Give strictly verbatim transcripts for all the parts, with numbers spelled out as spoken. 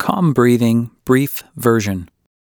Calm breathing, brief version.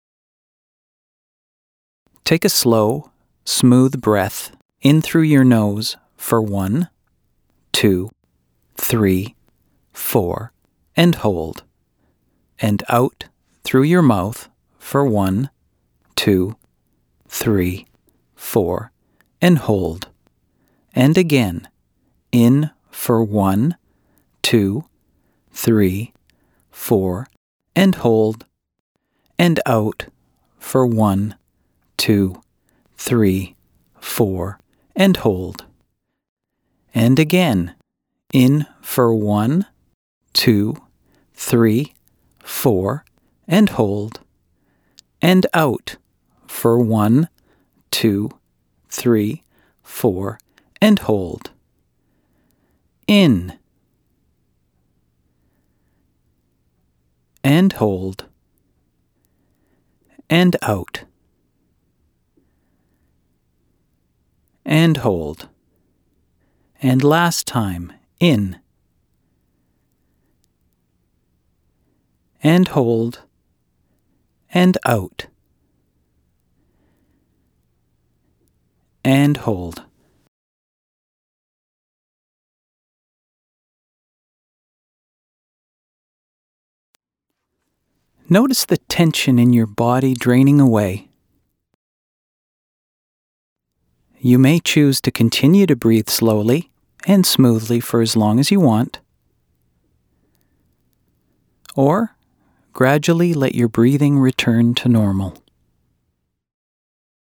Take a slow, smooth breath in through your nose for one, two, three, four, and hold. And out through your mouth for one, two, three, four, and hold. And again, in for one, two, three, four, and hold. And out for one, two, three, four, and hold. And again, in for one, two, three, four, and hold. And out for one, two, three, four, and hold. In and hold. And out. And hold. And last time, in. And hold. And out. And hold. Notice the tension in your body draining away. You may choose to continue to breathe slowly and smoothly for as long as you want, or gradually let your breathing return to normal.